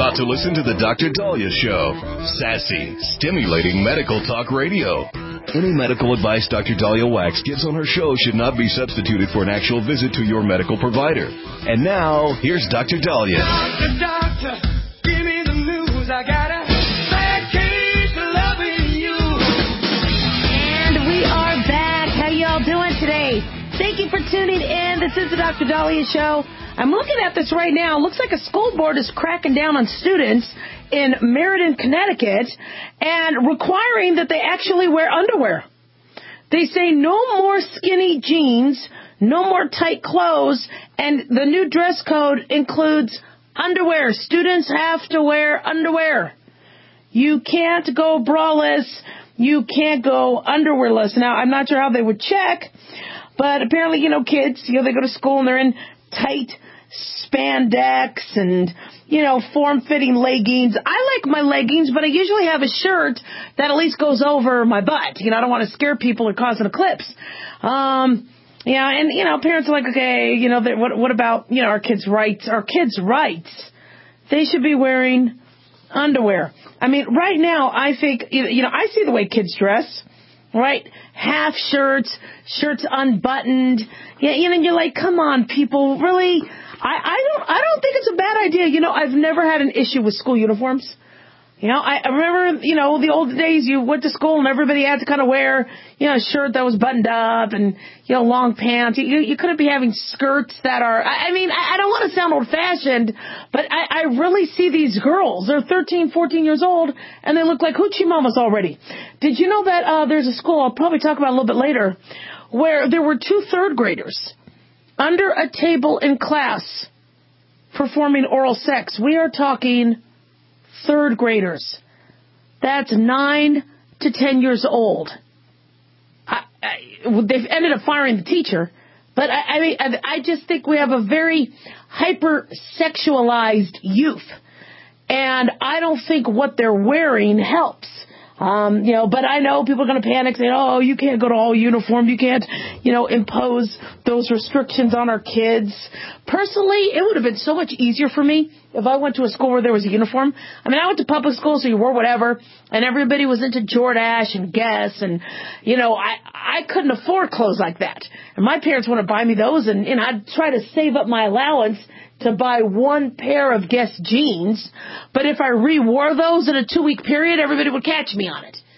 about to listen to the Dr. Dahlia Show. Sassy, stimulating medical talk radio. Any medical advice Dr. Dahlia Wax gives on her show should not be substituted for an actual visit to your medical provider. And now, here's Dr. Dahlia. Doctor, give me the news. I got a bad case of loving you. And we are back. How y'all doing today? Thank you for tuning in. This is the Dr. Dahlia Show. I'm looking at this right now. It looks like a school board is cracking down on students in Meriden, Connecticut, and requiring that they actually wear underwear. They say no more skinny jeans, no more tight clothes, and the new dress code includes underwear. Students have to wear underwear. You can't go braless. You can't go underwearless. Now, I'm not sure how they would check, but apparently, kids, they go to school and they're in tight spandex and, form-fitting leggings. I like my leggings, but I usually have a shirt that at least goes over my butt. I don't want to scare people or cause an eclipse. And parents are like, okay, what about, our kids' rights? Our kids' rights. They should be wearing underwear. I mean, right now, I think, I see the way kids dress, right? Half shirts, shirts unbuttoned. You're like, come on, people, really? I don't think it's a bad idea. I've never had an issue with school uniforms. I remember, the old days you went to school and everybody had to kind of wear, a shirt that was buttoned up and, long pants. You couldn't be having skirts that are, I don't want to sound old fashioned, but I really see these girls. They're 13, 14 years old and they look like hoochie mamas already. Did you know that, there's a school I'll probably talk about a little bit later where there were 2 third graders under a table in class performing oral sex? We are talking third graders. That's 9 to 10 years old. They've ended up firing the teacher, but I just think we have a very hyper-sexualized youth, and I don't think what they're wearing helps. But I know people are going to panic, saying, oh, you can't go to all uniform. You can't, impose those restrictions on our kids. Personally, it would have been so much easier for me if I went to a school where there was a uniform. I went to public school, so you wore whatever, and everybody was into Jordache and Guess, and, I couldn't afford clothes like that. And my parents wanted to buy me those, and I'd try to save up my allowance to buy 1 pair of Guess jeans, but if I re-wore those in a 2-week period, everybody would catch me on it.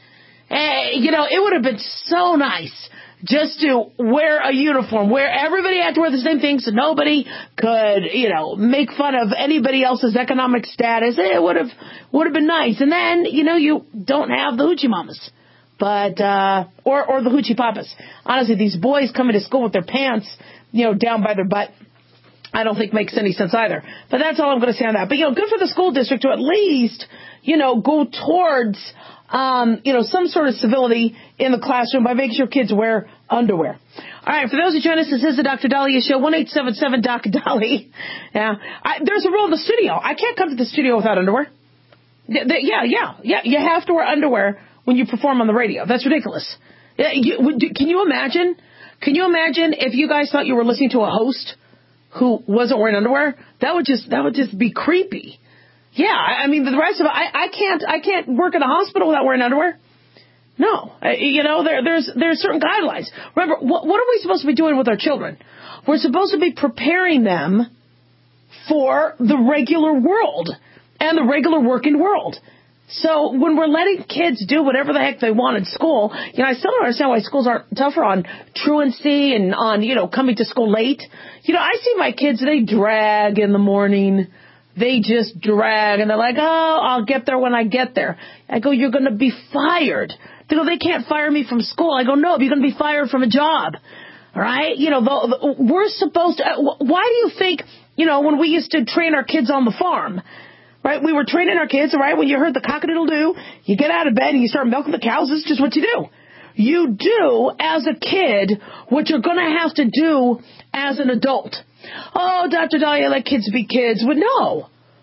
It would have been so nice just to wear a uniform where everybody had to wear the same thing so nobody could, make fun of anybody else's economic status. It would have been nice. And then, you don't have the hoochie mamas, but, or the hoochie papas. Honestly, these boys coming to school with their pants, down by their butt, I don't think makes any sense either. But that's all I'm going to say on that. But, good for the school district to at least, go towards, some sort of civility in the classroom by making sure kids wear underwear. All right, for those who join us, this is the Dr. Dahlia Show, 1-877-Doc-Dolly. Yeah, there's a rule in the studio. I can't come to the studio without underwear. Yeah. You have to wear underwear when you perform on the radio. That's ridiculous. Can you imagine? Can you imagine if you guys thought you were listening to a host who wasn't wearing underwear? That would just be creepy. Yeah, the rest of it, I can't work in a hospital without wearing underwear. No, there's certain guidelines. Remember, what are we supposed to be doing with our children? We're supposed to be preparing them for the regular world and the regular working world. So when we're letting kids do whatever the heck they want in school, I still don't understand why schools aren't tougher on truancy and on, coming to school late. I see my kids, they drag in the morning. They just drag, and they're like, oh, I'll get there when I get there. I go, you're going to be fired. They go, they can't fire me from school. I go, no, you're going to be fired from a job. All right? We're supposed to, why do you think, when we used to train our kids on the farm, right? We were training our kids, right? When you heard the cock-a-doodle-doo, you get out of bed and you start milking the cows. This is just what you do. You do, as a kid, what you're going to have to do as an adult. Oh, Dr. Dahlia, let kids be kids. But no,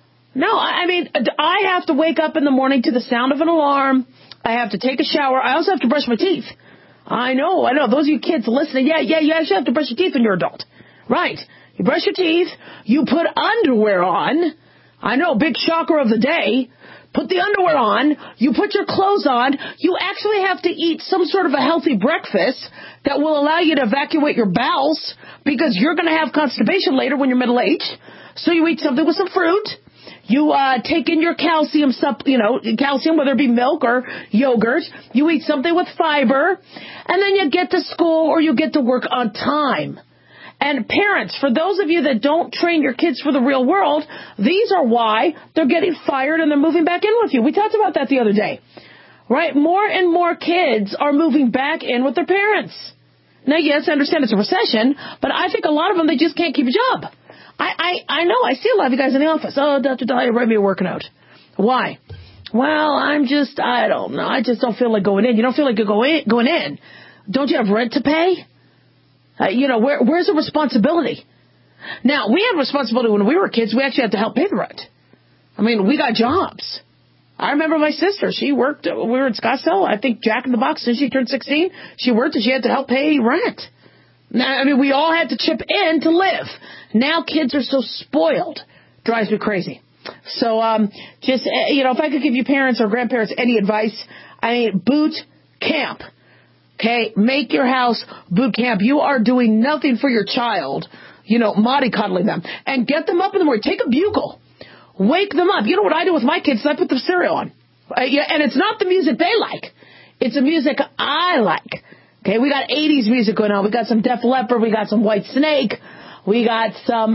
I have to wake up in the morning to the sound of an alarm. I have to take a shower. I also have to brush my teeth. I know. Those of you kids listening, yeah, you actually have to brush your teeth when you're an adult. Right. You brush your teeth. You put underwear on. I know, big shocker of the day. Put the underwear on, you put your clothes on, you actually have to eat some sort of a healthy breakfast that will allow you to evacuate your bowels because you're going to have constipation later when you're middle-aged. So you eat something with some fruit. You take in your calcium, calcium, whether it be milk or yogurt. You eat something with fiber, and then you get to school or you get to work on time. And parents, for those of you that don't train your kids for the real world, these are why they're getting fired and they're moving back in with you. We talked about that the other day, right? More and more kids are moving back in with their parents. Now, yes, I understand it's a recession, but I think a lot of them, they just can't keep a job. I know, I see a lot of you guys in the office. Oh, Dr. Dahlia, write me a working out. Why? Well, I don't know. I just don't feel like going in. You don't feel like you're going in. Don't you have rent to pay? Where's the responsibility? Now, we had responsibility when we were kids. We actually had to help pay the rent. I mean, we got jobs. I remember my sister. She worked. We were in Scottsdale. I think Jack in the Box. Since she turned 16, she worked and she had to help pay rent. Now, I mean, we all had to chip in to live. Now kids are so spoiled. Drives me crazy. So, if I could give you parents or grandparents any advice, boot camp. Okay, make your house boot camp. You are doing nothing for your child, mollycoddling them. And get them up in the morning. Take a bugle. Wake them up. You know what I do with my kids? I put the cereal on. And it's not the music they like. It's the music I like. Okay, we got 80s music going on. We got some Def Leppard. We got some White Snake. We got some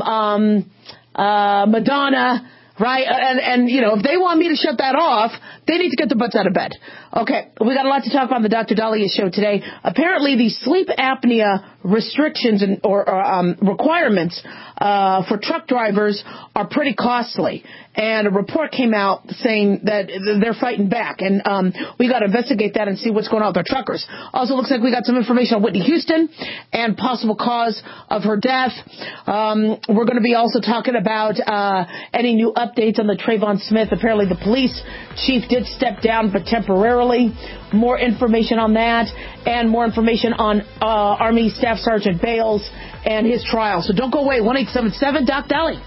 Madonna. Right? And if they want me to shut that off, they need to get their butts out of bed. Okay, we got a lot to talk about on the Dr. Dahlia show today. Apparently, the sleep apnea restrictions or requirements for truck drivers are pretty costly. And a report came out saying that they're fighting back. And we got to investigate that and see what's going on with our truckers. Also, looks like we got some information on Whitney Houston and possible cause of her death. We're going to be also talking about any new updates on the Trayvon Smith. Apparently, the police chief did step down, but temporarily. More information on that and more information on Army Staff Sergeant Bales and his trial. So don't go away. 1-877 Doc Dahlia.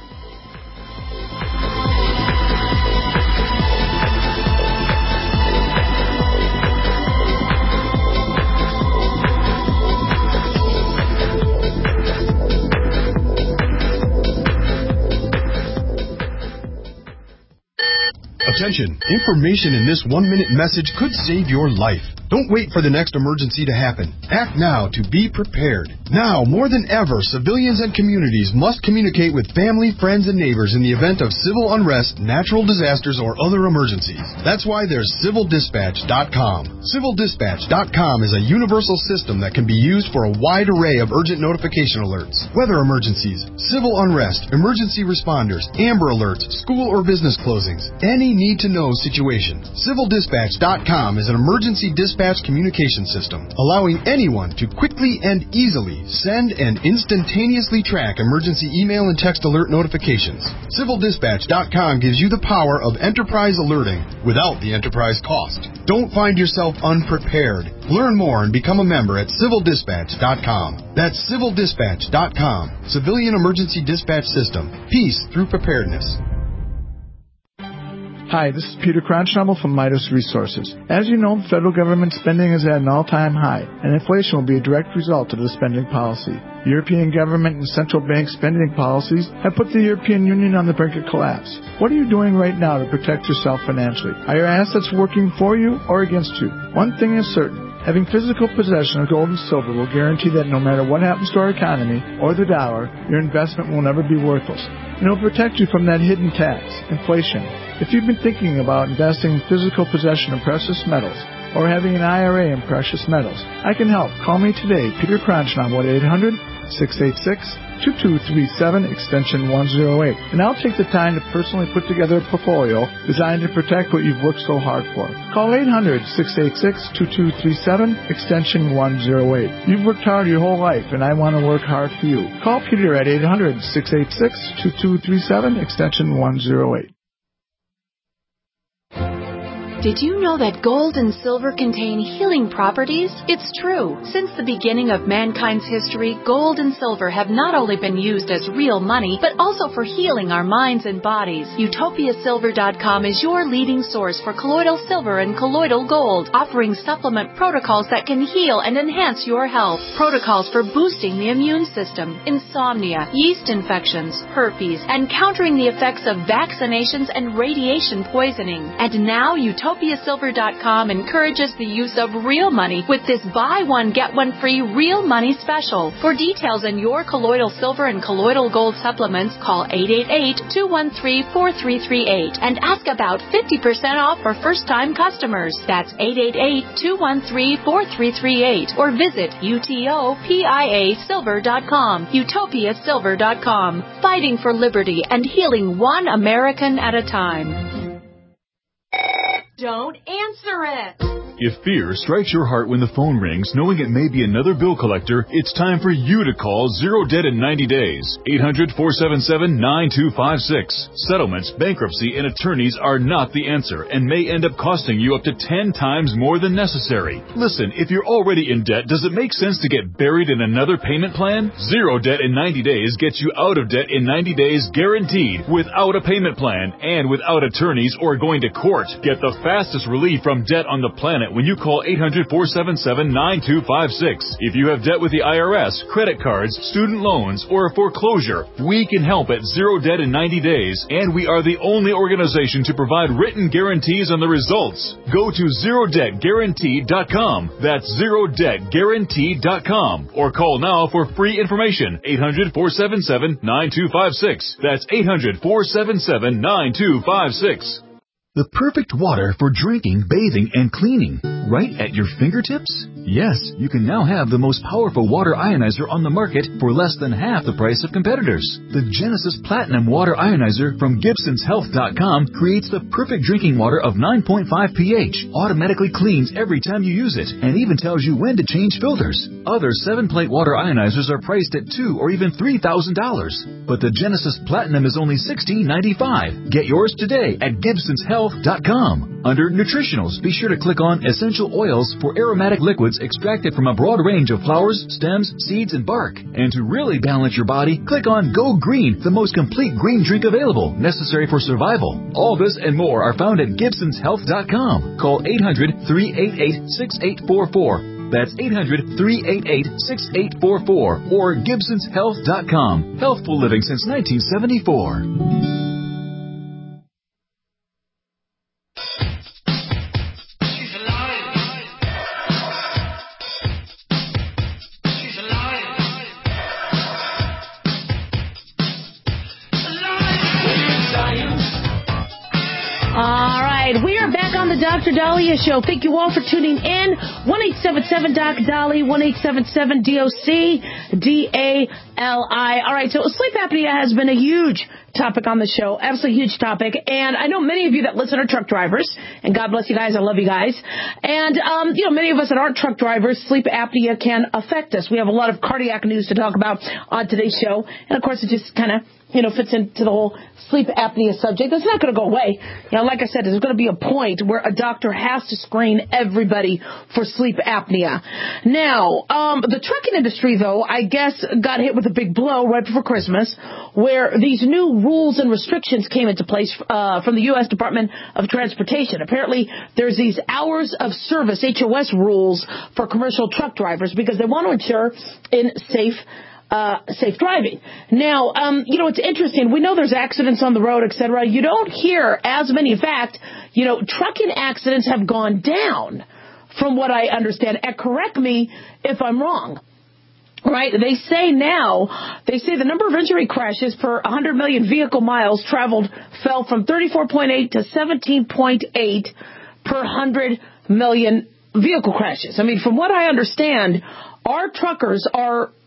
Attention, information in this 1-minute message could save your life. Don't wait for the next emergency to happen. Act now to be prepared. Now, more than ever, civilians and communities must communicate with family, friends, and neighbors in the event of civil unrest, natural disasters, or other emergencies. That's why there's CivilDispatch.com. CivilDispatch.com is a universal system that can be used for a wide array of urgent notification alerts. Weather emergencies, civil unrest, emergency responders, Amber Alerts, school or business closings, any need-to-know situation. CivilDispatch.com is an emergency dispatch communication system, allowing anyone to quickly and easily send and instantaneously track emergency email and text alert notifications. CivilDispatch.com gives you the power of enterprise alerting without the enterprise cost. Don't find yourself unprepared. Learn more and become a member at CivilDispatch.com. That's CivilDispatch.com. Civilian Emergency Dispatch System. Peace through preparedness. Hi, this is Peter Cronschnabel from Midas Resources. As you know, the federal government spending is at an all-time high, and inflation will be a direct result of the spending policy. European government and central bank spending policies have put the European Union on the brink of collapse. What are you doing right now to protect yourself financially? Are your assets working for you or against you? One thing is certain. Having physical possession of gold and silver will guarantee that no matter what happens to our economy or the dollar, your investment will never be worthless. And it will protect you from that hidden tax, inflation. If you've been thinking about investing in physical possession of precious metals or having an IRA in precious metals, I can help. Call me today, Peter Cronschnabel, at 800-686-2237, extension 108. And I'll take the time to personally put together a portfolio designed to protect what you've worked so hard for. Call 800-686-2237, extension 108. You've worked hard your whole life, and I want to work hard for you. Call Peter at 800-686-2237, extension 108. Did you know that gold and silver contain healing properties? It's true. Since the beginning of mankind's history, gold and silver have not only been used as real money, but also for healing our minds and bodies. UtopiaSilver.com is your leading source for colloidal silver and colloidal gold, offering supplement protocols that can heal and enhance your health. Protocols for boosting the immune system, insomnia, yeast infections, herpes, and countering the effects of vaccinations and radiation poisoning. And now UtopiaSilver.com encourages the use of real money with this buy one, get one free real money special. For details on your colloidal silver and colloidal gold supplements, call 888-213-4338 and ask about 50% off for first-time customers. That's 888-213-4338 or visit UTOPIASilver.com. UtopiaSilver.com. Fighting for liberty and healing one American at a time. Don't answer it. If fear strikes your heart when the phone rings, knowing it may be another bill collector, it's time for you to call Zero Debt in 90 days. 800-477-9256. Settlements, bankruptcy, and attorneys are not the answer and may end up costing you up to 10 times more than necessary. Listen, if you're already in debt, does it make sense to get buried in another payment plan? Zero Debt in 90 days gets you out of debt in 90 days guaranteed, without a payment plan and without attorneys or going to court. Get the fastest relief from debt on the planet when you call 800-477-9256. If you have debt with the IRS, credit cards, student loans, or a foreclosure, we can help at Zero Debt in 90 days, and we are the only organization to provide written guarantees on the results. Go to ZeroDebtGuaranteed.com. That's ZeroDebtGuaranteed.com. Or call now for free information. 800-477-9256. That's 800-477-9256. The perfect water for drinking, bathing, and cleaning, right at your fingertips? Yes, you can now have the most powerful water ionizer on the market for less than half the price of competitors. The Genesis Platinum Water Ionizer from GibsonsHealth.com creates the perfect drinking water of 9.5 pH, automatically cleans every time you use it, and even tells you when to change filters. Other 7-plate water ionizers are priced at $2,000 or even $3,000, but the Genesis Platinum is only $16.95. Get yours today at GibsonsHealth.com. Under Nutritionals, be sure to click on Essential Oils for aromatic liquids extracted from a broad range of flowers, stems, seeds, and bark. And to really balance your body, click on Go Green, the most complete green drink available, necessary for survival. All this and more are found at GibsonsHealth.com. Call 800-388-6844. That's 800-388-6844 or GibsonsHealth.com. Healthful living since 1974. Dr. Daliah Show. Thank you all for tuning in. 1-877-DOC-DALI, 1-877-DOC-DALI. All right, so sleep apnea has been a huge topic on the show, absolutely huge topic. And I know many of you that listen are truck drivers, and God bless you guys. I love you guys. And, many of us that aren't truck drivers, sleep apnea can affect us. We have a lot of cardiac news to talk about on today's show. And, of course, it just kind of, fits into the whole sleep apnea subject. It's not going to go away. Like I said, there's going to be a point where a doctor has to screen everybody for sleep apnea. Now, the trucking industry, though, I guess got hit with a big blow right before Christmas, where these new rules and restrictions came into place from the U.S. Department of Transportation. Apparently, there's these hours of service, HOS rules, for commercial truck drivers because they want to ensure in safe driving. Now, it's interesting. We know there's accidents on the road, et cetera. You don't hear as many. In fact, trucking accidents have gone down from what I understand. And correct me if I'm wrong. Right? They say the number of injury crashes per 100 million vehicle miles traveled fell from 34.8 to 17.8 per 100 million vehicle crashes. I mean, from what I understand, our truckers are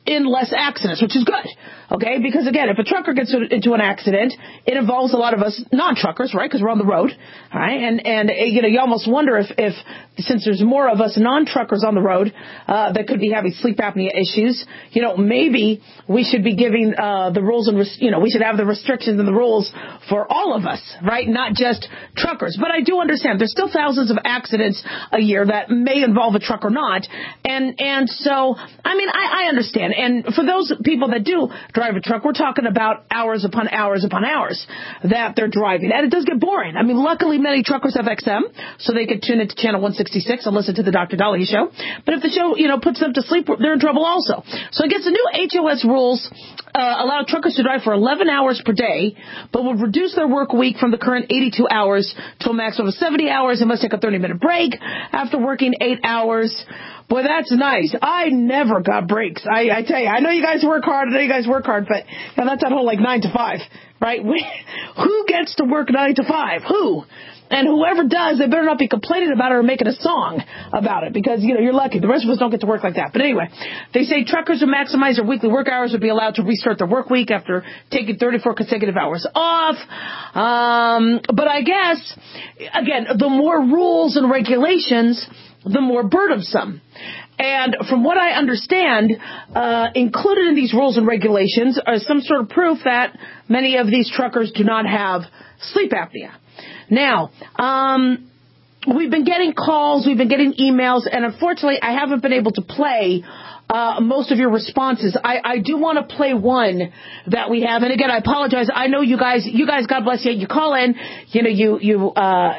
in less accidents, which is good. Okay, because again, if a trucker gets into an accident, it involves a lot of us non-truckers, right? Because we're on the road, all right? And you almost wonder if since there's more of us non-truckers on the road that could be having sleep apnea issues, maybe we should be giving the rules and we should have the restrictions and the rules for all of us, right? Not just truckers. But I do understand there's still thousands of accidents a year that may involve a truck or not, and so I understand. And for those people that do drive a truck, we're talking about hours upon hours upon hours that they're driving. And it does get boring. Luckily, many truckers have XM, so they can tune into channel 166 and listen to the Dr. Daliah show. But if the show, puts them to sleep, they're in trouble also. So I guess the new HOS rules allow truckers to drive for 11 hours per day, but will reduce their work week from the current 82 hours to a maximum of 70 hours and must take a 30-minute break after working 8 hours. Boy, that's nice. I never got breaks. I tell you, I know you guys work hard, but that's that whole 9 to 5, right? Who gets to work 9 to 5? Who? And whoever does, they better not be complaining about it or making a song about it because, you're lucky. The rest of us don't get to work like that. But anyway, they say truckers who maximize their weekly work hours would be allowed to restart their work week after taking 34 consecutive hours off. But I guess, again, the more rules and regulations, the more burdensome. And from what I understand, included in these rules and regulations are some sort of proof that many of these truckers do not have sleep apnea. Now, we've been getting calls, we've been getting emails, and unfortunately, I haven't been able to play most of your responses. I do want to play one that we have, and again, I apologize. I know you guys, God bless you. You call in, you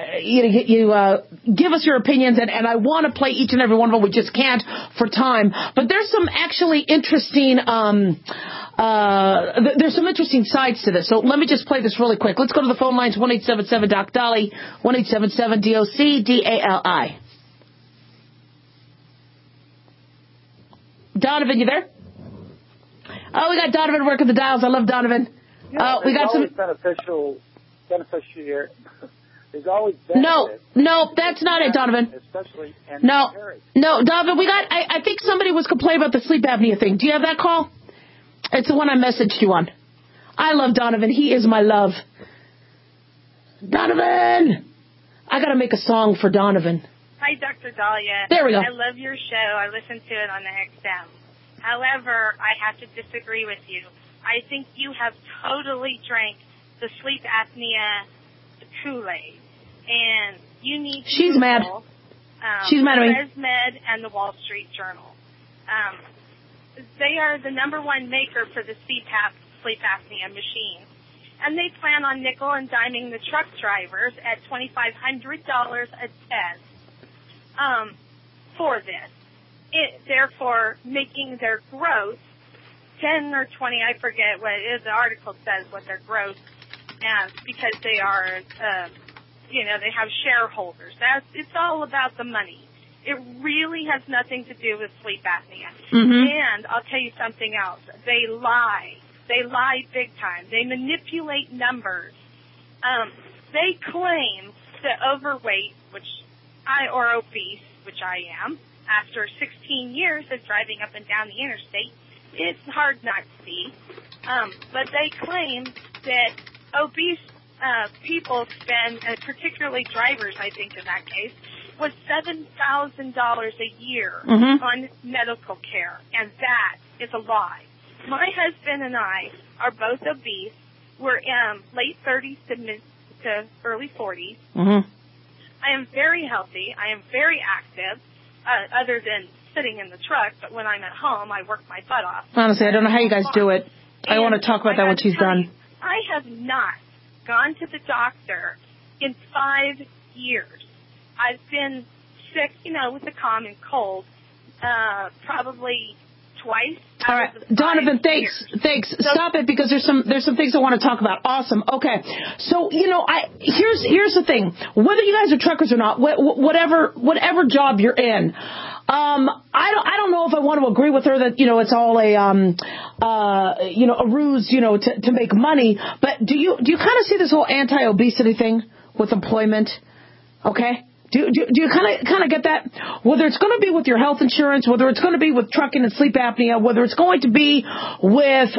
give us your opinions, and I want to play each and every one of them. We just can't for time. But there's some actually interesting. There's some interesting sides to this. So let me just play this really quick. Let's go to the phone lines, 1-877-DOC-DALI, 1-877-DOC-DALI. Donovan, you there? Oh, we got Donovan working the dials. I love Donovan. Yeah, we got some beneficiary. There's always benefits. No, that's not it, Donovan. Especially no, Donovan. I think somebody was complaining about the sleep apnea thing. Do you have that call? It's the one I messaged you on. I love Donovan. He is my love. Donovan! I got to make a song for Donovan. Hi, Dr. Daliah. There we go. I love your show. I listen to it on the XM. However, I have to disagree with you. I think you have totally drank the sleep apnea Kool-Aid. And you need to She's mad. She's mad at me. ResMed and the Wall Street Journal. They are the number one maker for the CPAP sleep apnea machine. And they plan on nickel and diming the truck drivers at $2,500 a test for this. Therefore, making their gross 10 or 20, I forget what it is, the article says what their gross is, because they are, they have shareholders. It's all about the money. It really has nothing to do with sleep apnea. Mm-hmm. And I'll tell you something else. They lie. They lie big time. They manipulate numbers. They claim that overweight, or obese, which I am, after 16 years of driving up and down the interstate, it's hard not to see. But they claim that obese people spend, particularly drivers, I think in that case, was $7,000 a year on medical care, and that is a lie. My husband and I are both obese. We're late 30s to early 40s. Mm-hmm. I am very healthy. I am very active, other than sitting in the truck, but when I'm at home, I work my butt off. Honestly, I don't know how you guys do it. I want to talk about that when she's done. I have not gone to the doctor in 5 years. I've been sick, with the common cold, probably twice. All right, Donovan, thanks. Stop it, because there's some things I want to talk about. Awesome. Okay, so here's the thing. Whether you guys are truckers or not, whatever job you're in, I don't know if I want to agree with her that it's all a ruse to make money. But do you kind of see this whole anti-obesity thing with employment? Okay. Do you kind of get that? Whether it's going to be with your health insurance, whether it's going to be with trucking and sleep apnea, whether it's going to be with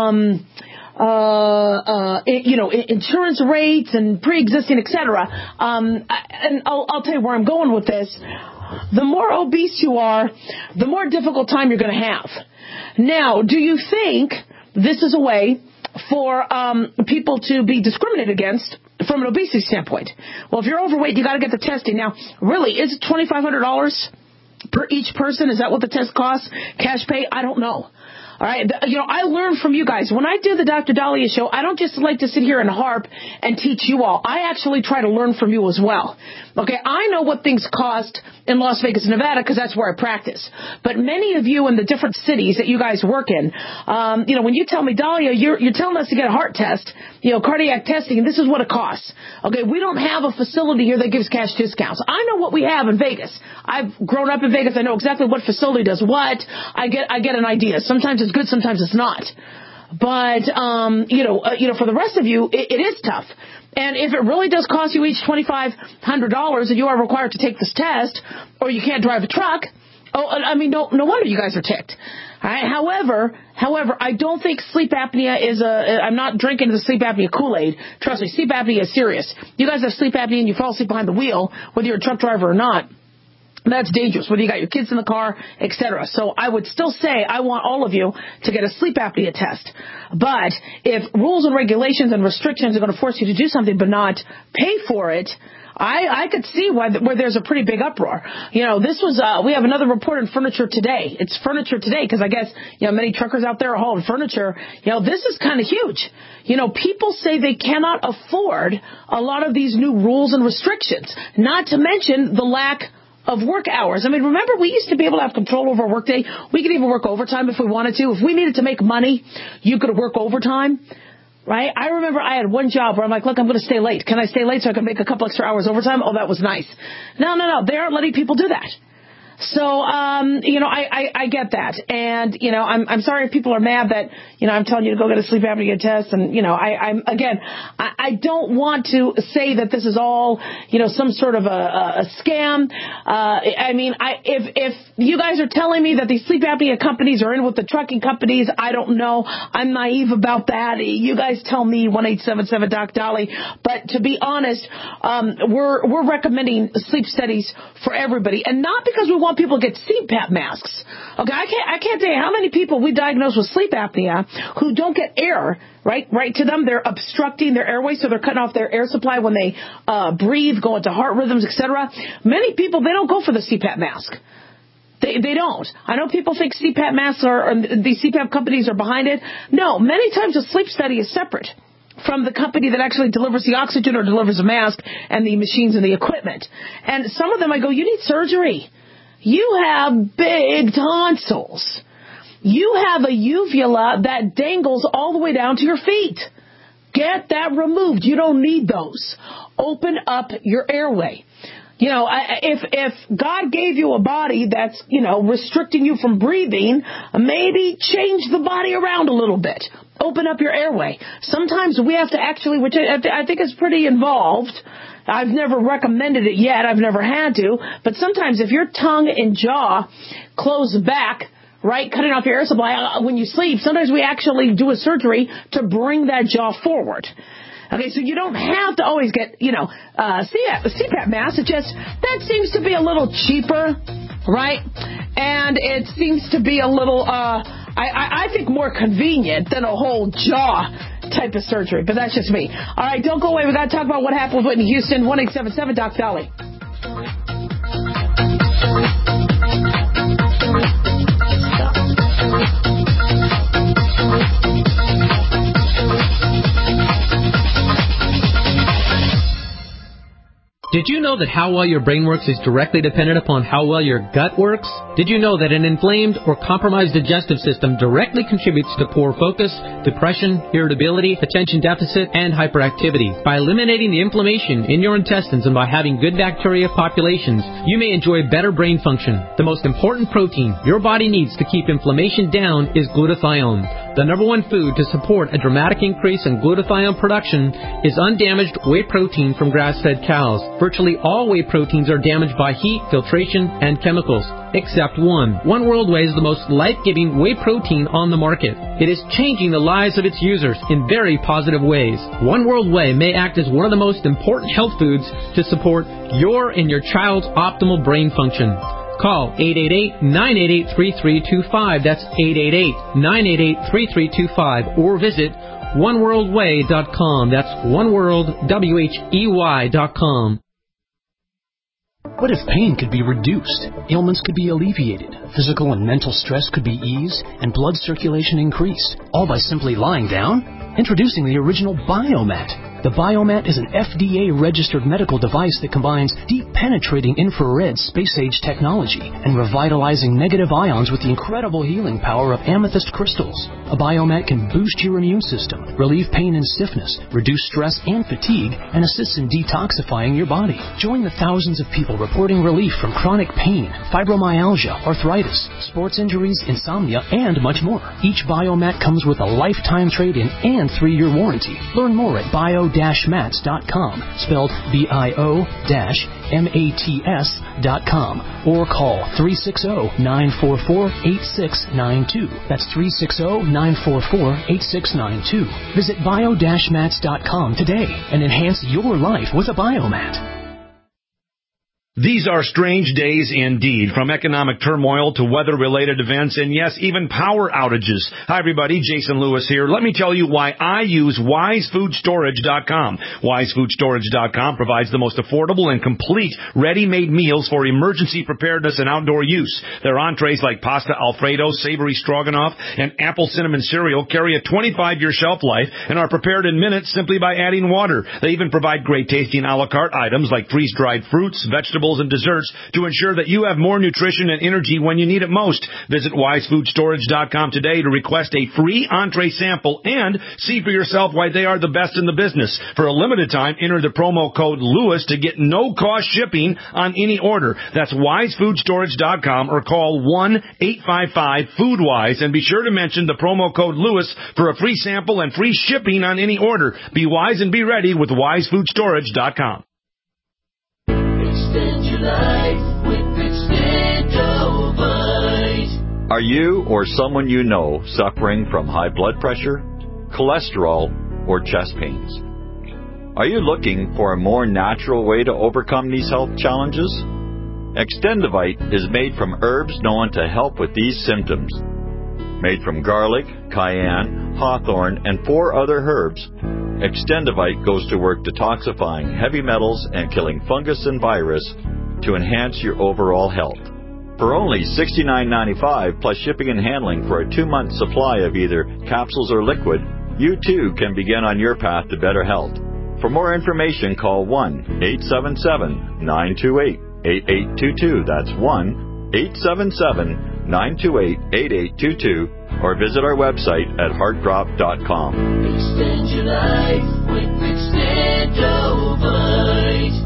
insurance rates and pre-existing, etc. And I'll tell you where I'm going with this. The more obese you are, the more difficult time you're going to have. Now, do you think this is a way for people to be discriminated against from an obesity standpoint? Well, if you're overweight, you got to get the testing. Now, really, is it $2,500 per each person? Is that what the test costs? Cash pay? I don't know. All right. I learn from you guys. When I do the Dr. Daliah show, I don't just like to sit here and harp and teach you all. I actually try to learn from you as well. Okay. I know what things cost in Las Vegas, Nevada, because that's where I practice. But many of you in the different cities that you guys work in, when you tell me, Daliah, you're telling us to get a heart test, cardiac testing, and this is what it costs. Okay. We don't have a facility here that gives cash discounts. I know what we have in Vegas. I've grown up in Vegas. I know exactly what facility does what. I get an idea. Sometimes it's good, sometimes it's not. But, for the rest of you, it is tough. And if it really does cost you each $2,500 and you are required to take this test, or you can't drive a truck, no wonder you guys are ticked. All right. However, I don't think sleep apnea I'm not drinking the sleep apnea Kool-Aid. Trust me, sleep apnea is serious. You guys have sleep apnea and you fall asleep behind the wheel, whether you're a truck driver or not. That's dangerous, whether you got your kids in the car, etc. So I would still say I want all of you to get a sleep apnea test. But if rules and regulations and restrictions are going to force you to do something but not pay for it, I could see where there's a pretty big uproar. This was, we have another report in Furniture Today. It's Furniture Today because I guess, many truckers out there are hauling furniture. This is kind of huge. People say they cannot afford a lot of these new rules and restrictions, not to mention the lack of work hours. Remember, we used to be able to have control over our workday. We could even work overtime if we wanted to. If we needed to make money, you could work overtime, right? I remember I had one job where I'm like, look, I'm going to stay late. Can I stay late so I can make a couple extra hours overtime? Oh, that was nice. No. They aren't letting people do that. So, I get that. And, I'm sorry if people are mad that, I'm telling you to go get a sleep apnea test. And, I don't want to say that this is all, some sort of a scam. If you guys are telling me that these sleep apnea companies are in with the trucking companies, I don't know. I'm naive about that. You guys tell me, 1-877-DOC-DOLLY. But to be honest, we're recommending sleep studies for everybody. And not because we want people to get CPAP masks. Okay, I can't tell you how many people we diagnose with sleep apnea who don't get air right to them. They're obstructing their airway, so they're cutting off their air supply when they breathe, go into heart rhythms, etc. Many people, they don't go for the CPAP mask. They don't. I know people think CPAP masks or the CPAP companies are behind it. No, many times a sleep study is separate from the company that actually delivers the oxygen or delivers a mask and the machines and the equipment. And some of them, I go, you need surgery. You have big tonsils. You have a uvula that dangles all the way down to your feet. Get that removed. You don't need those. Open up your airway. If God gave you a body that's, restricting you from breathing, maybe change the body around a little bit. Open up your airway. Sometimes we have to actually, which I think is pretty involved. I've never recommended it yet. I've never had to. But sometimes if your tongue and jaw close back, right, cutting off your air supply when you sleep, sometimes we actually do a surgery to bring that jaw forward. Okay, so you don't have to always get, CPAP mask. It just, that seems to be a little cheaper, right? And it seems to be a little, I think more convenient than a whole jaw type of surgery. But that's just me. All right, don't go away. We got to talk about what happened with Whitney Houston. 1-877-DOC-DOLLY. Did you know that how well your brain works is directly dependent upon how well your gut works? Did you know that an inflamed or compromised digestive system directly contributes to poor focus, depression, irritability, attention deficit, and hyperactivity? By eliminating the inflammation in your intestines and by having good bacteria populations, you may enjoy better brain function. The most important protein your body needs to keep inflammation down is glutathione. The number one food to support a dramatic increase in glutathione production is undamaged whey protein from grass-fed cows. Virtually all whey proteins are damaged by heat, filtration, and chemicals, except one. One World Whey is the most life-giving whey protein on the market. It is changing the lives of its users in very positive ways. One World Whey may act as one of the most important health foods to support your and your child's optimal brain function. Call 888-988-3325. That's 888-988-3325. Or visit oneworldwhey.com. That's oneworldwhey.com. What if pain could be reduced, ailments could be alleviated, physical and mental stress could be eased, and blood circulation increased, all by simply lying down? Introducing the original Biomat. The Biomat is an FDA-registered medical device that combines deep-penetrating infrared space-age technology and revitalizing negative ions with the incredible healing power of amethyst crystals. A Biomat can boost your immune system, relieve pain and stiffness, reduce stress and fatigue, and assists in detoxifying your body. Join the thousands of people reporting relief from chronic pain, fibromyalgia, arthritis, sports injuries, insomnia, and much more. Each Biomat comes with a lifetime trade-in and 3-year warranty. Learn more at bio-mats.com, spelled bio-mats.com, or call 360-944-8692. That's 360-944-8692. Visit bio-mats.com today and enhance your life with a Biomat. These are strange days indeed, from economic turmoil to weather-related events and, yes, even power outages. Hi, everybody. Jason Lewis here. Let me tell you why I use WiseFoodStorage.com. WiseFoodStorage.com provides the most affordable and complete ready-made meals for emergency preparedness and outdoor use. Their entrees like pasta Alfredo, savory stroganoff, and apple cinnamon cereal carry a 25-year shelf life and are prepared in minutes simply by adding water. They even provide great-tasting a la carte items like freeze-dried fruits, vegetables, and desserts to ensure that you have more nutrition and energy when you need it most. Visit WiseFoodStorage.com today to request a free entree sample and see for yourself why they are the best in the business. For a limited time, enter the promo code LEWIS to get no-cost shipping on any order. That's WiseFoodStorage.com or call 1-855-FoodWise and be sure to mention the promo code LEWIS for a free sample and free shipping on any order. Be wise and be ready with WiseFoodStorage.com. Extend your life with Extendovite. Are you or someone you know suffering from high blood pressure, cholesterol, or chest pains? Are you looking for a more natural way to overcome these health challenges? Extendovite is made from herbs known to help with these symptoms. Made from garlic, cayenne, hawthorn, and 4 other herbs, Extendovite goes to work detoxifying heavy metals and killing fungus and virus to enhance your overall health. For only $69.95 plus shipping and handling for a 2-month supply of either capsules or liquid, you too can begin on your path to better health. For more information, call 1-877-928-8822. That's 1-877-928-8822. Or visit our website at heartdrop.com. Extend your life with Extendovite.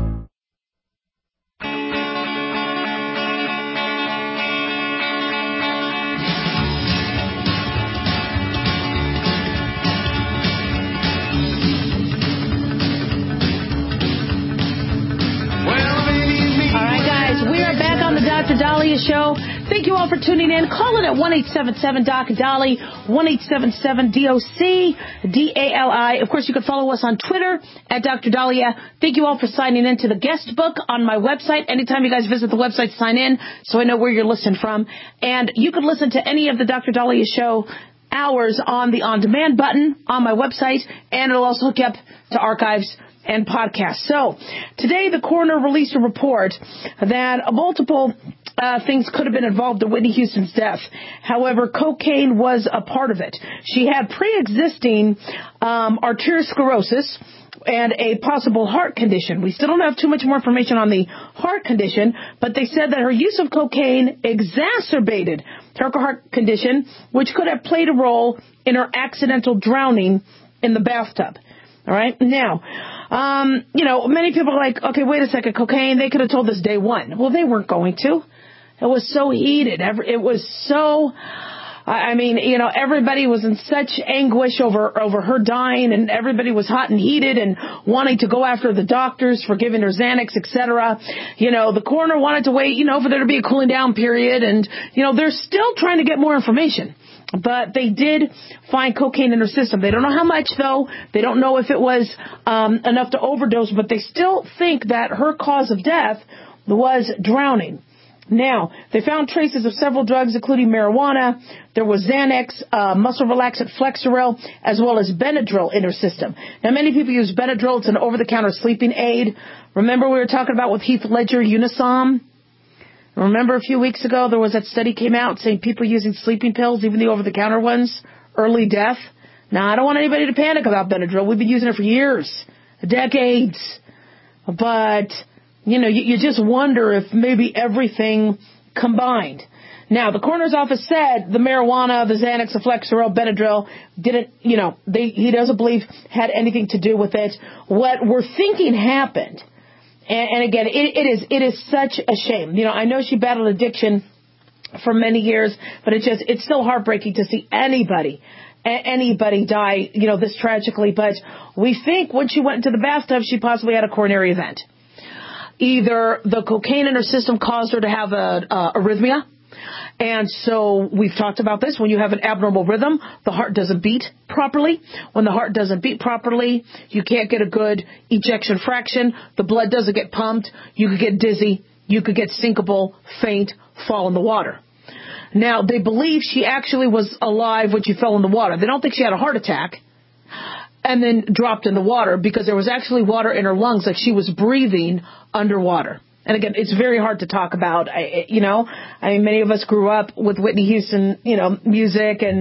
All right, guys, we are back on the Dr. Dahlia Show. Thank you all for tuning in. Call in at 1-877-DOC-DALI, 1-877-DOC-DALI. Of course, you can follow us on Twitter at Dr. Dahlia. Thank you all for signing in to the guest book on my website. Anytime you guys visit the website, sign in so I know where you're listening from. And you can listen to any of the Dr. Dahlia Show hours on the on-demand button on my website, and it'll also hook you up to archives and podcasts. So, today the coroner released a report that multiple things could have been involved in Whitney Houston's death. However, cocaine was a part of it. She had pre-existing arteriosclerosis and a possible heart condition. We still don't have too much more information on the heart condition, but they said that her use of cocaine exacerbated her heart condition, which could have played a role in her accidental drowning in the bathtub. All right. Now, many people are like, okay, wait a second, cocaine, they could have told us day one. Well, they weren't going to. It was so heated. It was so I mean, everybody was in such anguish over her dying, and everybody was hot and heated and wanting to go after the doctors for giving her Xanax, etc. The coroner wanted to wait, for there to be a cooling down period, and, they're still trying to get more information. But they did find cocaine in her system. They don't know how much, though. They don't know if it was enough to overdose, but they still think that her cause of death was drowning. Now, they found traces of several drugs, including marijuana. There was Xanax, muscle relaxant Flexeril, as well as Benadryl in her system. Now, many people use Benadryl. It's an over-the-counter sleeping aid. Remember we were talking about with Heath Ledger, Unisom? Remember a few weeks ago there was that study came out saying people using sleeping pills, even the over-the-counter ones, early death. Now, I don't want anybody to panic about Benadryl. We've been using it for years, decades. But, you just wonder if maybe everything combined. Now, the coroner's office said the marijuana, the Xanax, the Flexeril, Benadryl didn't, he doesn't believe had anything to do with it. What we're thinking happened, and again, it is such a shame. I know she battled addiction for many years, but it's still heartbreaking to see anybody die, this tragically. But we think when she went into the bathtub, she possibly had a coronary event. Either the cocaine in her system caused her to have a arrhythmia. And so we've talked about this. When you have an abnormal rhythm, the heart doesn't beat properly. When the heart doesn't beat properly, you can't get a good ejection fraction. The blood doesn't get pumped. You could get dizzy. You could get syncopal, faint, fall in the water. Now, they believe she actually was alive when she fell in the water. They don't think she had a heart attack and then dropped in the water, because there was actually water in her lungs, like she was breathing underwater. And again, it's very hard to talk about. Many of us grew up with Whitney Houston, music, and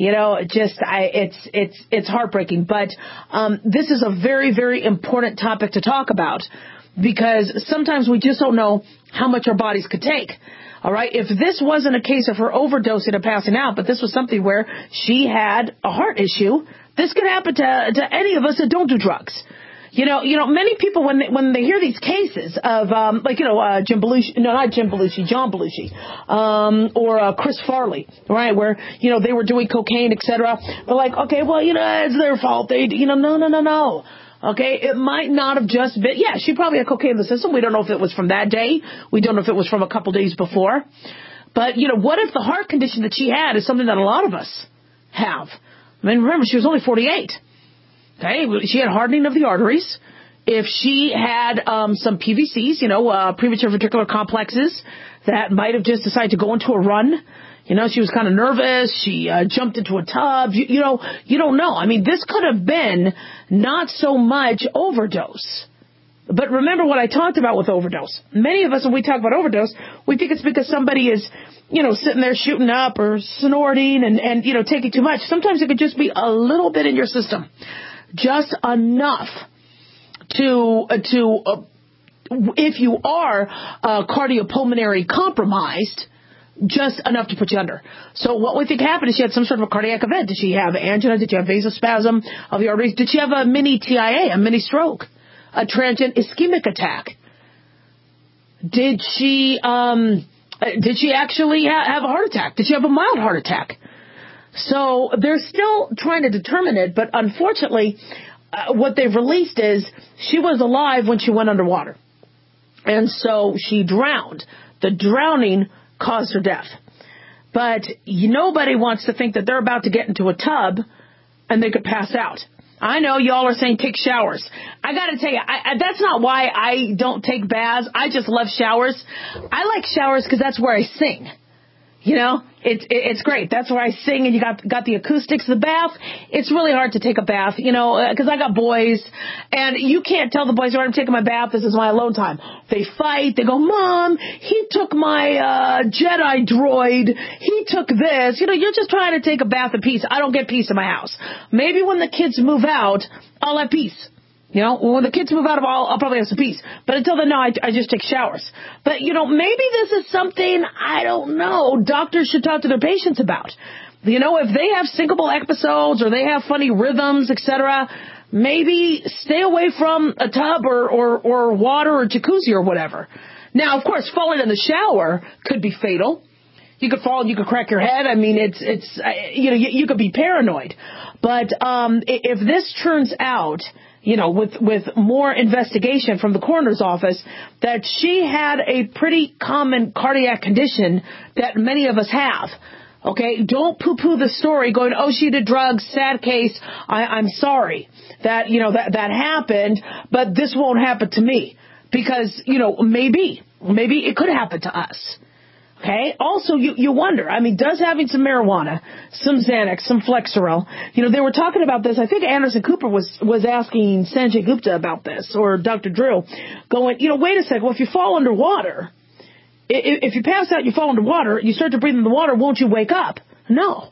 it's heartbreaking. But this is a very, very important topic to talk about, because sometimes we just don't know how much our bodies could take. All right. If this wasn't a case of her overdosing and passing out, but this was something where she had a heart issue, this could happen to any of us that don't do drugs. Many people, when they hear these cases of, John Belushi, or Chris Farley, right, where, they were doing cocaine, etc. They're like, okay, well, it's their fault. No. Okay, it might not have just been, she probably had cocaine in the system. We don't know if it was from that day. We don't know if it was from a couple days before. But, what if the heart condition that she had is something that a lot of us have? I mean, remember, she was only 48. Okay, she had hardening of the arteries. If she had some PVCs, premature ventricular complexes, that might have just decided to go into a run. She was kind of nervous. She jumped into a tub. You don't know. I mean, this could have been not so much overdose. But remember what I talked about with overdose. Many of us, when we talk about overdose, we think it's because somebody is, sitting there shooting up or snorting and taking too much. Sometimes it could just be a little bit in your system. Just enough to if you are cardiopulmonary compromised, just enough to put you under. So what we think happened is she had some sort of a cardiac event. Did she have angina? Did she have vasospasm of the arteries? Did she have a mini TIA, a mini stroke, a transient ischemic attack? Did she actually have a heart attack? Did she have a mild heart attack? So they're still trying to determine it, but unfortunately, what they've released is she was alive when she went underwater. And so she drowned. The drowning caused her death. But nobody wants to think that they're about to get into a tub and they could pass out. I know y'all are saying take showers. I got to tell you, that's not why I don't take baths. I just love showers. I like showers because that's where I sing. It's great. That's where I sing, and you got the acoustics. The bath, it's really hard to take a bath, because I got boys, and you can't tell the boys, all right, I'm taking my bath, this is my alone time. They fight. They go, Mom, he took my Jedi droid. He took this. You're just trying to take a bath in peace. I don't get peace in my house. Maybe when the kids move out, I'll have peace. When the kids move out, I'll probably have some peace. But until then, no, I just take showers. But, maybe this is something, I don't know, doctors should talk to their patients about. If they have syncopal episodes or they have funny rhythms, etc., maybe stay away from a tub or water or jacuzzi or whatever. Now, of course, falling in the shower could be fatal. You could fall and you could crack your head. I mean, you could be paranoid. But if this turns out, with more investigation from the coroner's office, that she had a pretty common cardiac condition that many of us have. Okay, don't poo-poo the story going, oh, she did drugs, sad case, I'm sorry that, that happened, but this won't happen to me. Because, maybe it could happen to us. Okay? Also, you wonder, does having some marijuana, some Xanax, some Flexeril, they were talking about this, I think Anderson Cooper was asking Sanjay Gupta about this, or Dr. Drew, going, wait a second, well, if you fall underwater, if you pass out, you fall underwater, you start to breathe in the water, won't you wake up? No.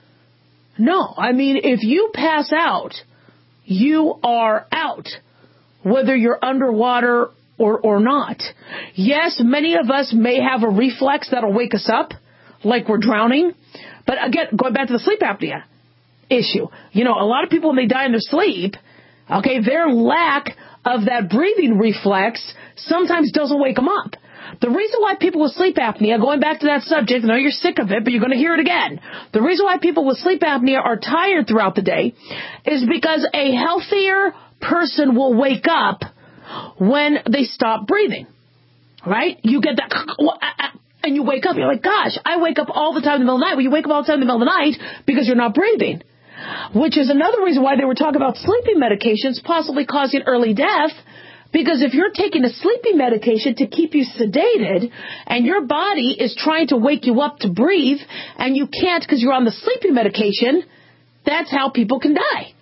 If you pass out, you are out, whether you're underwater or not. Yes, many of us may have a reflex that'll wake us up, like we're drowning. But again, going back to the sleep apnea issue, a lot of people, when they die in their sleep, okay, their lack of that breathing reflex sometimes doesn't wake them up. The reason why people with sleep apnea, going back to that subject, I know you're sick of it, but you're going to hear it again. The reason why people with sleep apnea are tired throughout the day is because a healthier person will wake up when they stop breathing. Right? You get that, and you wake up. You're like, gosh, I wake up all the time in the middle of the night. Well, you wake up all the time in the middle of the night because you're not breathing. Which is another reason why they were talking about sleeping medications possibly causing early death. Because if you're taking a sleeping medication to keep you sedated and your body is trying to wake you up to breathe and you can't because you're on the sleeping medication, that's how people can die.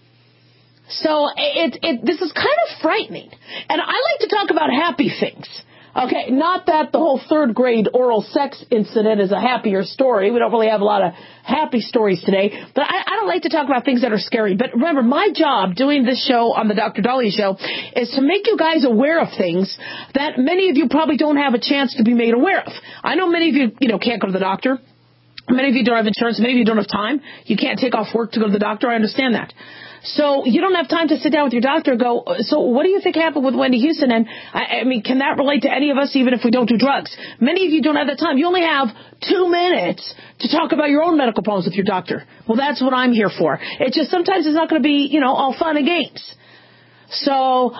So this is kind of frightening. And I like to talk about happy things. Okay, not that the whole third grade oral sex incident is a happier story. We don't really have a lot of happy stories today. But I don't like to talk about things that are scary. But remember, my job doing this show on the Dr. Dahlia Show is to make you guys aware of things that many of you probably don't have a chance to be made aware of. I know many of you, can't go to the doctor. Many of you don't have insurance. Many of you don't have time. You can't take off work to go to the doctor. I understand that. So you don't have time to sit down with your doctor and go, so what do you think happened with Wendy Houston? And can that relate to any of us, even if we don't do drugs? Many of you don't have that time. You only have 2 minutes to talk about your own medical problems with your doctor. Well, that's what I'm here for. It's just sometimes it's not going to be, all fun and games. So,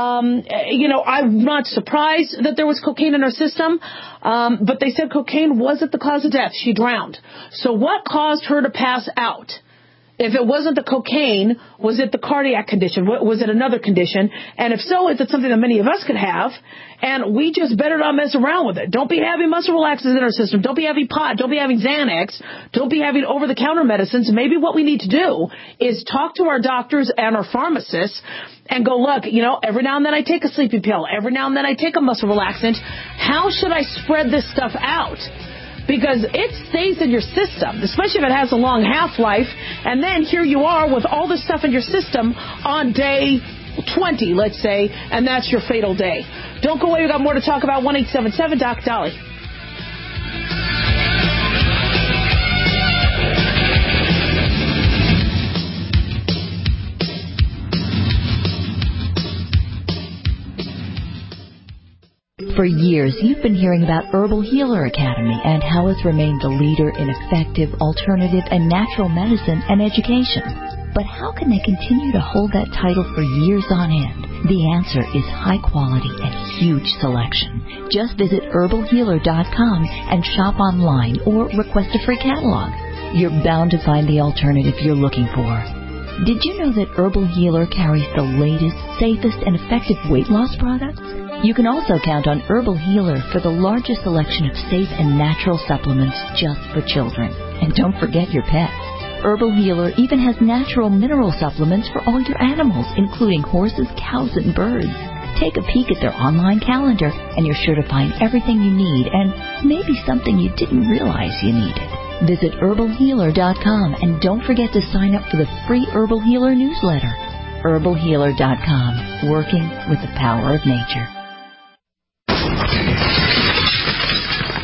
I'm not surprised that there was cocaine in her system, but they said cocaine wasn't the cause of death. She drowned. So what caused her to pass out? If it wasn't the cocaine, was it the cardiac condition? Was it another condition? And if so, is it something that many of us could have? And we just better not mess around with it. Don't be having muscle relaxants in our system. Don't be having pot. Don't be having Xanax. Don't be having over-the-counter medicines. Maybe what we need to do is talk to our doctors and our pharmacists and go, look, every now and then I take a sleeping pill. Every now and then I take a muscle relaxant. How should I spread this stuff out? Because it stays in your system, especially if it has a long half-life. And then here you are with all this stuff in your system on day 20, let's say, and that's your fatal day. Don't go away. We've got more to talk about. 1-877-DOC-DOLLY. For years, you've been hearing about Herbal Healer Academy and how it's remained the leader in effective, alternative, and natural medicine and education. But how can they continue to hold that title for years on end? The answer is high quality and huge selection. Just visit herbalhealer.com and shop online or request a free catalog. You're bound to find the alternative you're looking for. Did you know that Herbal Healer carries the latest, safest, and effective weight loss products? You can also count on Herbal Healer for the largest selection of safe and natural supplements just for children. And don't forget your pets. Herbal Healer even has natural mineral supplements for all your animals, including horses, cows, and birds. Take a peek at their online calendar, and you're sure to find everything you need and maybe something you didn't realize you needed. Visit herbalhealer.com and don't forget to sign up for the free Herbal Healer newsletter. herbalhealer.com, working with the power of nature.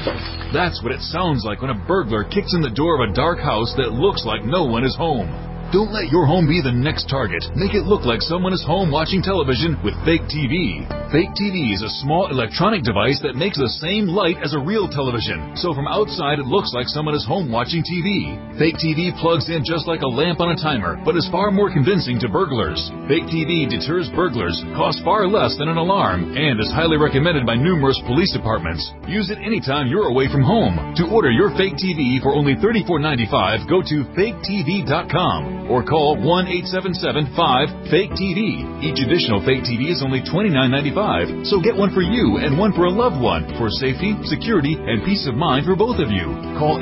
That's what it sounds like when a burglar kicks in the door of a dark house that looks like no one is home. Don't let your home be the next target. Make it look like someone is home watching television with Fake TV. Fake TV is a small electronic device that makes the same light as a real television. So from outside, it looks like someone is home watching TV. Fake TV plugs in just like a lamp on a timer, but is far more convincing to burglars. Fake TV deters burglars, costs far less than an alarm, and is highly recommended by numerous police departments. Use it anytime you're away from home. To order your Fake TV for only $34.95, go to faketv.com or call 1-877-5-FAKE-TV. Each additional Fake TV is only $29.95, so get one for you and one for a loved one for safety, security, and peace of mind for both of you. Call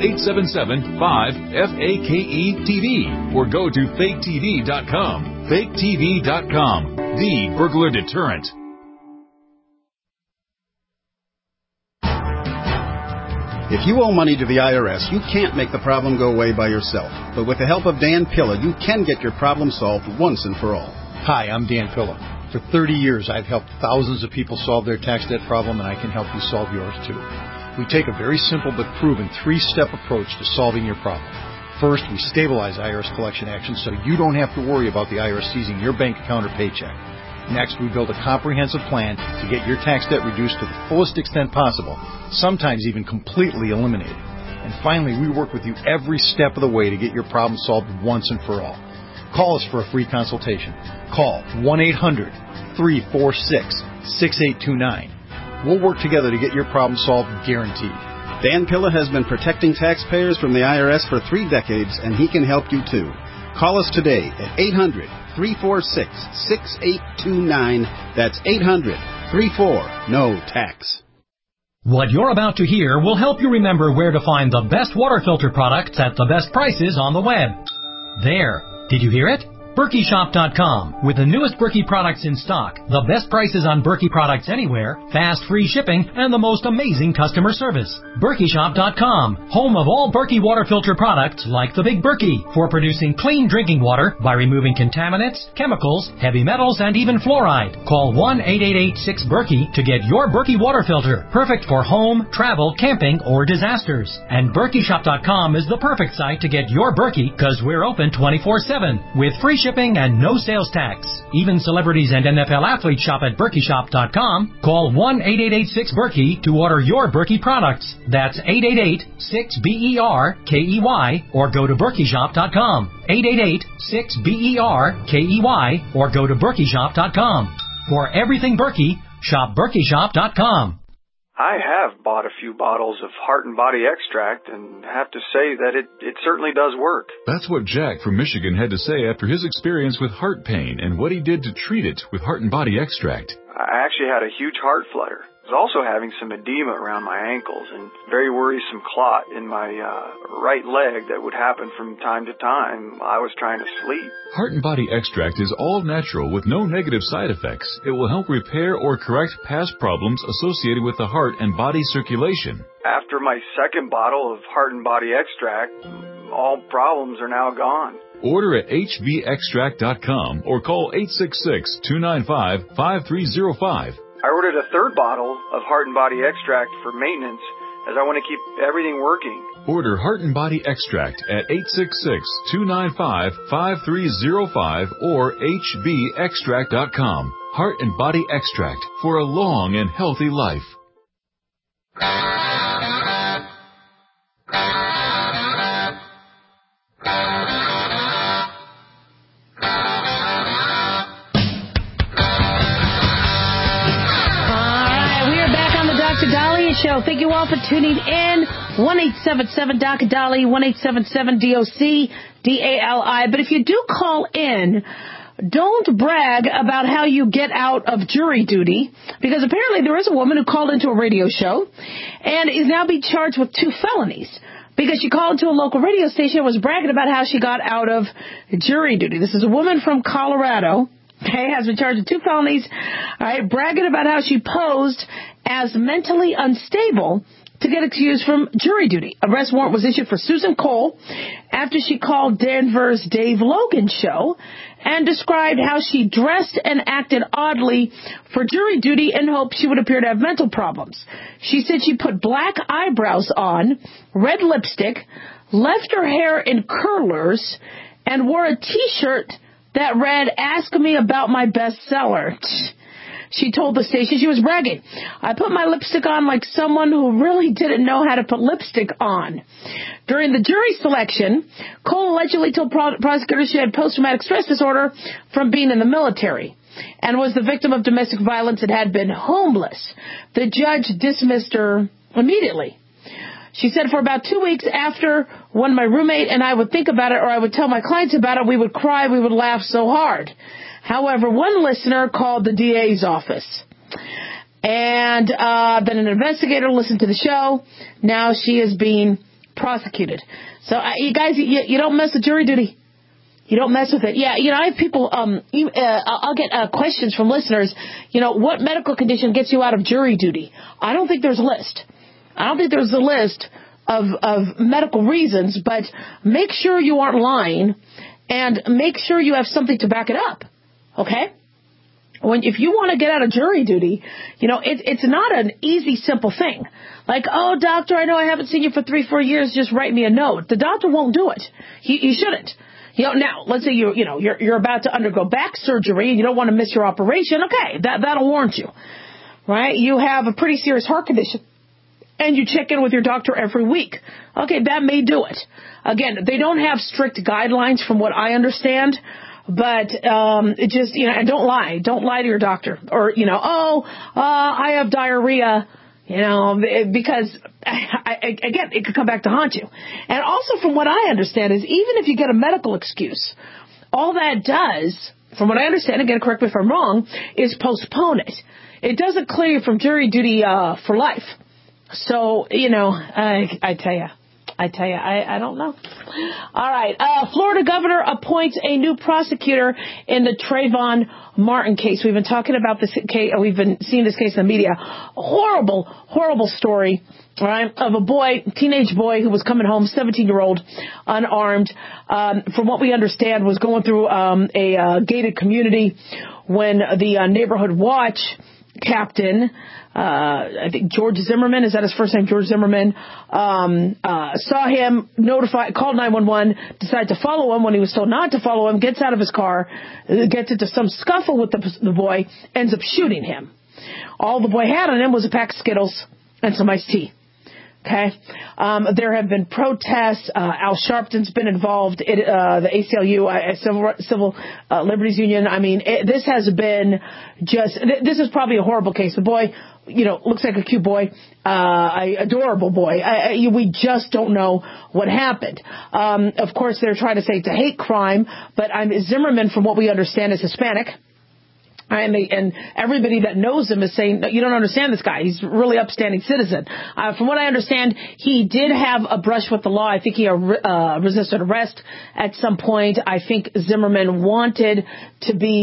877-5-FAKE-TV or go to faketv.com. faketv.com, the burglar deterrent. If you owe money to the IRS, you can't make the problem go away by yourself. But with the help of Dan Pilla, you can get your problem solved once and for all. Hi, I'm Dan Pilla. For 30 years, I've helped thousands of people solve their tax debt problem, and I can help you solve yours too. We take a very simple but proven 3-step approach to solving your problem. First, we stabilize IRS collection actions so you don't have to worry about the IRS seizing your bank account or paycheck. Next, we build a comprehensive plan to get your tax debt reduced to the fullest extent possible, sometimes even completely eliminated. And finally, we work with you every step of the way to get your problem solved once and for all. Call us for a free consultation. Call 1-800-346-6829. We'll work together to get your problem solved, guaranteed. Dan Pilla has been protecting taxpayers from the IRS for 3 decades, and he can help you too. Call us today at 800-346-6829. That's 800-34-NO-TAX. What you're about to hear will help you remember where to find the best water filter products at the best prices on the web. There. Did you hear it? BerkeyShop.com. With the newest Berkey products in stock, the best prices on Berkey products anywhere, fast free shipping, and the most amazing customer service. BerkeyShop.com, home of all Berkey water filter products like the Big Berkey, for producing clean drinking water by removing contaminants, chemicals, heavy metals, and even fluoride. Call 1-888-6-BERKEY to get your Berkey water filter, perfect for home, travel, camping, or disasters. And BerkeyShop.com is the perfect site to get your Berkey, because we're open 24/7 with free shipping and no sales tax. Even celebrities and NFL athletes shop at BerkeyShop.com. Call 1-888-6-BERKEY to order your Berkey products. That's 888-6-BERKEY or go to BerkeyShop.com. 888-6-BERKEY or go to BerkeyShop.com. For everything Berkey, shop BerkeyShop.com. I have bought a few bottles of Heart and Body Extract and have to say that it certainly does work. That's what Jack from Michigan had to say after his experience with heart pain and what he did to treat it with Heart and Body Extract. I actually had a huge heart flutter. I was also having some edema around my ankles and very worrisome clot in my right leg that would happen from time to time. I was trying to sleep. Heart and Body Extract is all natural with no negative side effects. It will help repair or correct past problems associated with the heart and body circulation. After my second bottle of Heart and Body Extract, all problems are now gone. Order at hvextract.com or call 866-295-5305. I ordered a third bottle of Heart and Body Extract for maintenance, as I want to keep everything working. Order Heart and Body Extract at 866-295-5305 or hvextract.com. Heart and Body Extract for a long and healthy life. Show. Thank you all for tuning in. 1-877-DOC-DALI, 1-877-DOC-DALI. But if you do call in, don't brag about how you get out of jury duty, because apparently there is a woman who called into a radio show and is now being charged with 2 felonies. Because she called to a local radio station and was bragging about how she got out of jury duty. This is a woman from Colorado. Okay, has been charged with 2 felonies, all right, bragging about how she posed as mentally unstable to get excused from jury duty. Arrest warrant was issued for Susan Cole after she called Denver's Dave Logan show and described how she dressed and acted oddly for jury duty in hopes she would appear to have mental problems. She said she put black eyebrows on, red lipstick, left her hair in curlers, and wore a T-shirt that read, "Ask me about my bestseller." She told the station she was bragging. "I put my lipstick on like someone who really didn't know how to put lipstick on." During the jury selection, Cole allegedly told prosecutors she had post-traumatic stress disorder from being in the military and was the victim of domestic violence and had been homeless. The judge dismissed her immediately. She said, "For about 2 weeks after, when my roommate and I would think about it or I would tell my clients about it, we would cry, we would laugh so hard." However, one listener called the DA's office. And then an investigator listened to the show. Now she is being prosecuted. So, you guys, you don't mess with jury duty. You don't mess with it. Yeah, I have people, I'll get questions from listeners. What medical condition gets you out of jury duty? I don't think there's a list. I don't think there's a list of medical reasons, but make sure you aren't lying and make sure you have something to back it up. Okay? If you want to get out of jury duty, it's not an easy, simple thing. Like, "Oh, doctor, I know I haven't seen you for 3-4 years. Just write me a note." The doctor won't do it. He shouldn't. Now, let's say you're about to undergo back surgery and you don't want to miss your operation. Okay, that'll warrant you, right? You have a pretty serious heart condition and you check in with your doctor every week. Okay, that may do it. Again, they don't have strict guidelines from what I understand. But and don't lie. Don't lie to your doctor. Or, I have diarrhea, because, again, it could come back to haunt you. And also from what I understand is even if you get a medical excuse, all that does, from what I understand, again, correct me if I'm wrong, is postpone it. It doesn't clear you from jury duty for life. So, I tell you. I don't know. All right. Florida governor appoints a new prosecutor in the Trayvon Martin case. We've been talking about this case. We've been seeing this case in the media. A horrible, horrible story, right, of a teenage boy who was coming home, 17-year-old, unarmed. From what we understand, was going through a gated community when the neighborhood watch captain, I think George Zimmerman, is that his first name? George Zimmerman, saw him, called 911, decided to follow him when he was told not to follow him, gets out of his car, gets into some scuffle with the boy, ends up shooting him. All the boy had on him was a pack of Skittles and some iced tea. Okay. There have been protests. Al Sharpton's been involved. The ACLU, Civil Liberties Union. I mean, this has been this is probably a horrible case. The boy, looks like a cute boy, adorable boy. We just don't know what happened. Of course, they're trying to say it's a hate crime, but Zimmerman, from what we understand, is Hispanic. And everybody that knows him is saying, you don't understand this guy. He's a really upstanding citizen. From what I understand, he did have a brush with the law. I think he resisted arrest at some point. I think Zimmerman wanted to be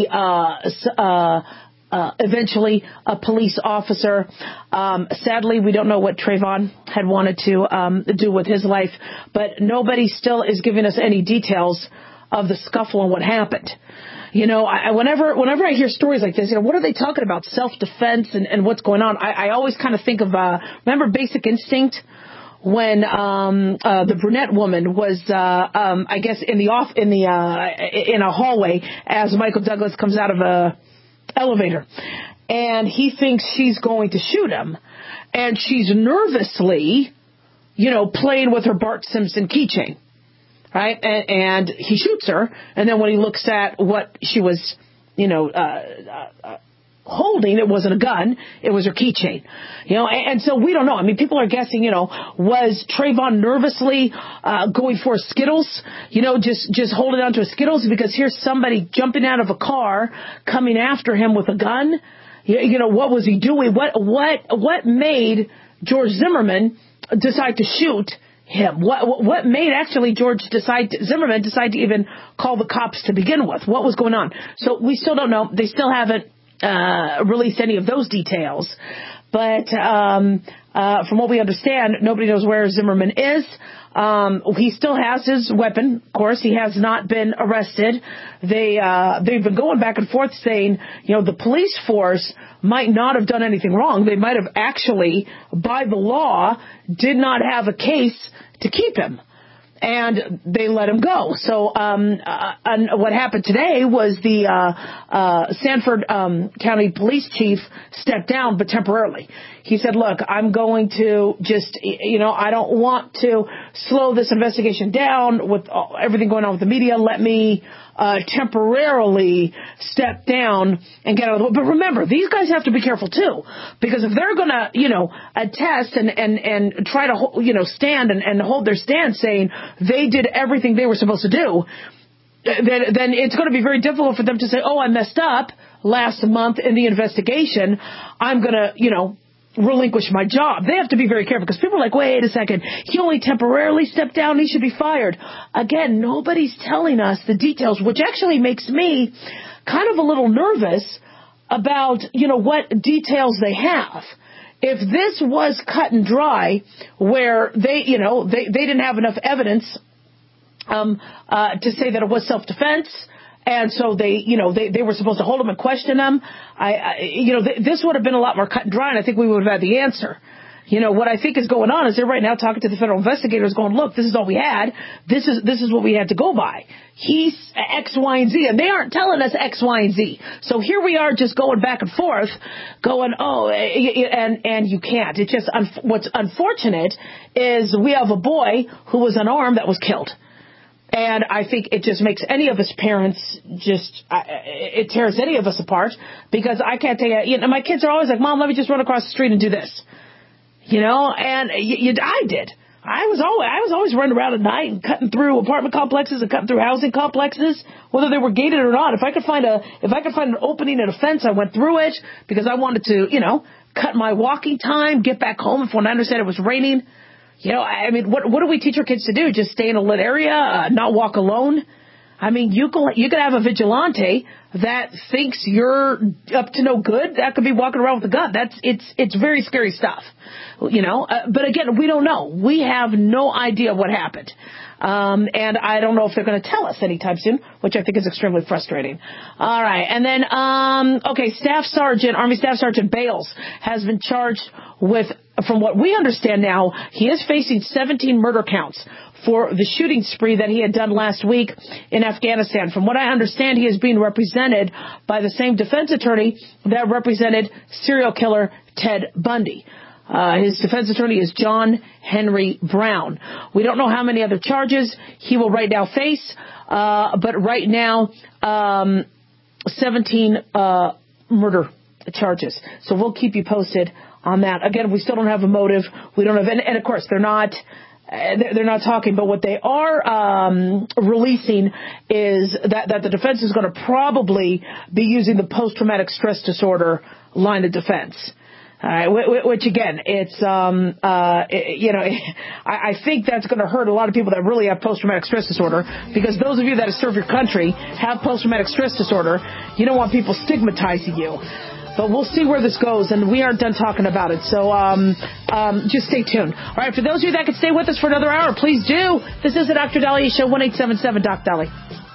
eventually a police officer. Sadly, we don't know what Trayvon had wanted to do with his life, but nobody still is giving us any details of the scuffle and what happened. Whenever I hear stories like this, what are they talking about? Self-defense and what's going on? I always kind of think of, remember Basic Instinct? When, the brunette woman was, I guess in a hallway as Michael Douglas comes out of a elevator and he thinks she's going to shoot him and she's nervously, playing with her Bart Simpson keychain. Right? And he shoots her. And then when he looks at what she was, holding, it wasn't a gun. It was her keychain. And so we don't know. I mean, people are guessing, was Trayvon nervously going for Skittles? Just holding on to a Skittles because here's somebody jumping out of a car coming after him with a gun. What was he doing? What made George Zimmerman decide to shoot him? What made actually Zimmerman decide to even call the cops to begin with? What was going on? So we still don't know. They still haven't released any of those details. But from what we understand, nobody knows where Zimmerman is. He still has his weapon. Of course, he has not been arrested. They've been going back and forth saying, the police force might not have done anything wrong. They might have actually, by the law, did not have a case to keep him. And they let him go. So, and what happened today was the Sanford County Police Chief stepped down, but temporarily. He said, look, I'm going to just, I don't want to slow this investigation down with everything going on with the media. Let me temporarily step down and get out of the way. But remember, these guys have to be careful too, because if they're going to, attest and try to, stand and hold their stand saying they did everything they were supposed to do, then it's going to be very difficult for them to say, oh, I messed up last month in the investigation. I'm going to, relinquish my job. They have to be very careful because people are like, wait a second, he only temporarily stepped down, he should be fired. Again, nobody's telling us the details, which actually makes me kind of a little nervous about, what details they have. If this was cut and dry, where they didn't have enough evidence to say that it was self-defense, and so they were supposed to hold him and question him. This would have been a lot more cut and dry, and I think we would have had the answer. What I think is going on is they're right now talking to the federal investigators going, look, this is all we had. This is what we had to go by. He's X, Y, and Z, and they aren't telling us X, Y, and Z. So here we are just going back and forth going, and you can't. It's just, what's unfortunate is we have a boy who was unarmed that was killed. And I think it just makes any of us parents it tears any of us apart, because I can't tell you, my kids are always like, Mom, let me just run across the street and do this. And I did. I was always running around at night and cutting through apartment complexes and cutting through housing complexes, whether they were gated or not. If I could find an opening in a fence, I went through it because I wanted to, cut my walking time, get back home when I understand it was raining. What do we teach our kids to do? Just stay in a lit area, not walk alone? You could have a vigilante that thinks you're up to no good. That could be walking around with a gun. It's very scary stuff, but again, we don't know. We have no idea what happened. And I don't know if they're going to tell us anytime soon, which I think is extremely frustrating. All right. And then, Army Staff Sergeant Bales has been charged with, from what we understand now, he is facing 17 murder counts for the shooting spree that he had done last week in Afghanistan. From what I understand, he is being represented by the same defense attorney that represented serial killer Ted Bundy. His defense attorney is John Henry Brown. We don't know how many other charges he will right now face, but right now, 17 murder charges. So we'll keep you posted on that. Again, we still don't have a motive. We don't have, and of course, they're not talking, but what they are releasing is that the defense is going to probably be using the post-traumatic stress disorder line of defense. All right, which again, it's I think that's going to hurt a lot of people that really have post-traumatic stress disorder, because those of you that have served your country have post-traumatic stress disorder. You don't want people stigmatizing you. But we'll see where this goes, and we aren't done talking about it. So just stay tuned. All right, for those of you that could stay with us for another hour, please do. This is the Dr. Daliah Show, 1-877-DOC-DALI.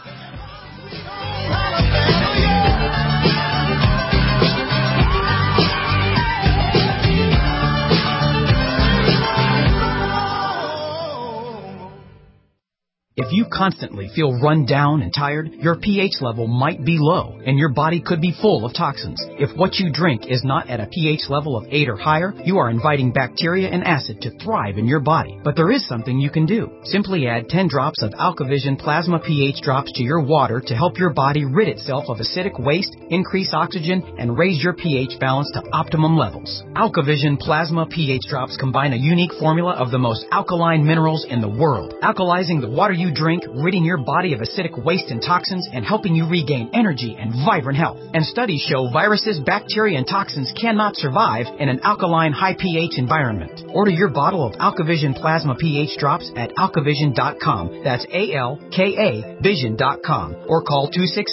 If you constantly feel run down and tired, your pH level might be low, and your body could be full of toxins. If what you drink is not at a pH level of 8 or higher, you are inviting bacteria and acid to thrive in your body. But there is something you can do. Simply add 10 drops of AlkaVision Plasma pH drops to your water to help your body rid itself of acidic waste, increase oxygen, and raise your pH balance to optimum levels. AlkaVision Plasma pH drops combine a unique formula of the most alkaline minerals in the world, alkalizing the water you drink, ridding your body of acidic waste and toxins, and helping you regain energy and vibrant health. And studies show viruses, bacteria, and toxins cannot survive in an alkaline, high pH environment. Order your bottle of AlkaVision Plasma pH drops at alkavision.com. That's ALKA Vision.com. Or call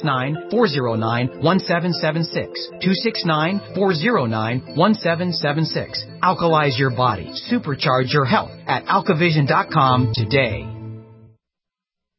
269-409-1776. 269-409-1776. Alkalize your body. Supercharge your health at alkavision.com today.